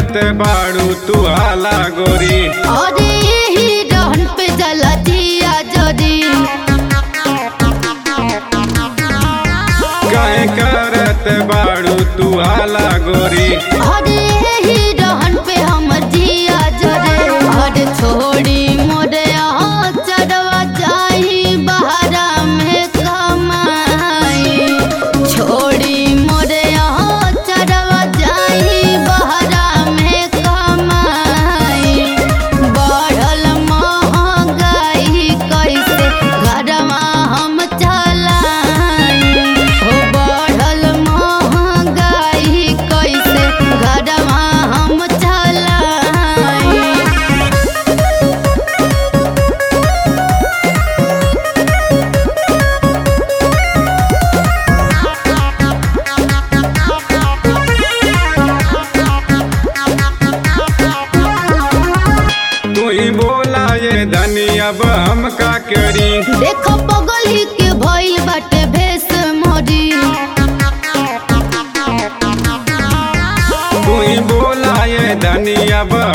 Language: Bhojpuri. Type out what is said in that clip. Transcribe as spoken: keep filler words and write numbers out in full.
करत बाड़ू तू हाला गोरी। अरे यही रहन पे जला दिया जोरी। काहे करत बाड़ू तू हाला गोरी। अरे यही रहन पे हम जिया जोरे। अरे छोड़ी मोरे यहाँ चढ़वा जाही बहरा में कमाई। छोड़ी मोरे यहाँ चढ़वा जाही बहरा में कमाई। बढ़ल महंगाई कैसे घरवा हम चलाई। हो बढ़ल महंगाई कैसे घरवा हम चलाई। तू ही बोला ये धनी अब हम का करी। देखो पगली के भइल बाटे भेष मोरी। तू ही बोला ये धनी अब